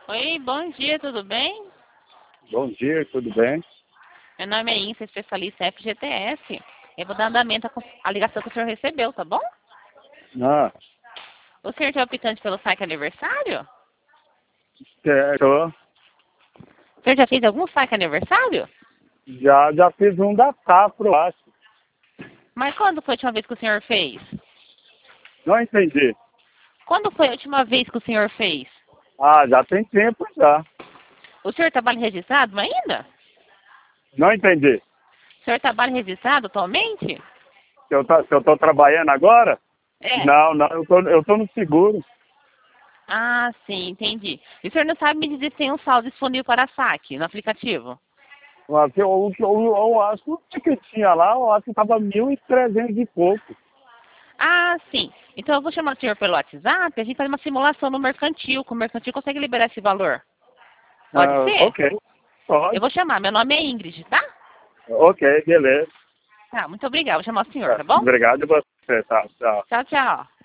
Oi, bom dia, tudo bem? Bom dia, tudo bem? Meu nome é Insa, especialista em FGTS. Eu vou dar andamento à ligação que o senhor recebeu, tá bom? Ah, O senhor tem optante pelo saque aniversário? tô. O senhor já fez algum saque aniversário? Já fiz um da Safra, eu acho. Mas quando foi a última vez que o senhor fez? Não entendi. Quando foi a última vez que o senhor fez? Ah, já tem tempo já. O senhor trabalha registrado ainda? Não entendi. O senhor trabalha registrado atualmente? Se eu tô trabalhando agora? É. Não, eu tô no seguro. Ah, sim, entendi. E o senhor não sabe me dizer se tem um saldo disponível para saque no aplicativo? Mas eu acho que o que tinha lá, eu acho que tava 1.300 e pouco. Ah, sim. Então eu vou chamar o senhor pelo WhatsApp, a gente faz uma simulação no mercantil, que o mercantil consegue liberar esse valor. Pode Ah, ser? ok. Eu Pode. vou chamar, meu nome é Ingrid, tá? Ok, beleza. Tá, muito obrigada. Vou chamar o senhor, Tá. tá bom? Obrigado a você, tá. Tchau. Tchau, tchau.